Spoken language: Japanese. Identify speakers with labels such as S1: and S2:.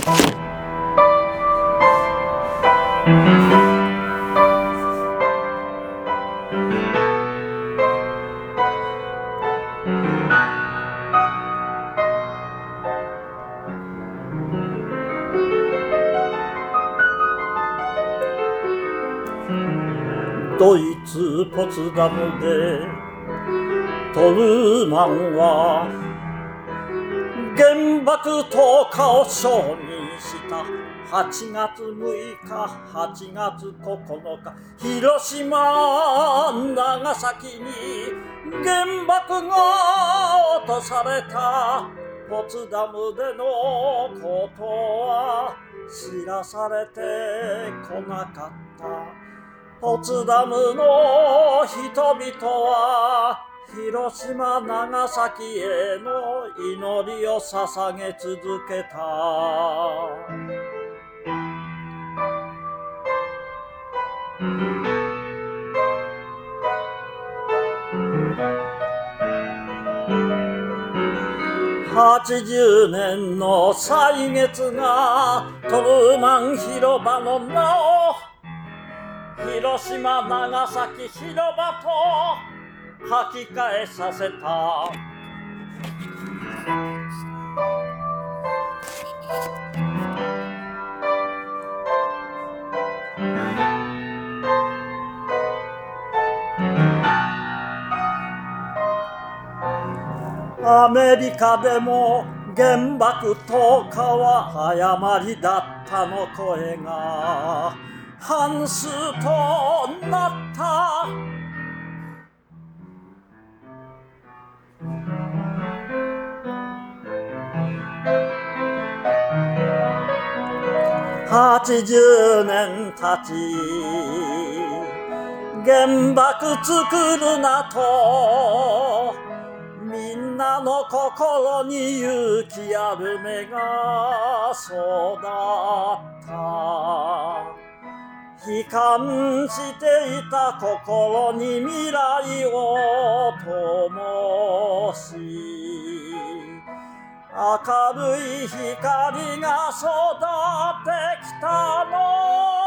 S1: ドイツポツダムでトルーマンは原爆投下を承認した8月6日8月9日広島長崎に原爆が落とされたポツダムでのことは知らされてこなかったポツダムの人々は広島長崎への祈りを捧げ続けた。80年の歳月がトルーマン広場の名を広島長崎広場と書き換えさせた。アメリカでも原爆投下は誤りだったの声が半数となった。80年経ち原爆作るなとみんなの心に勇気ある目が育った悲観していた心に未来を灯し明るい光が育ってきたの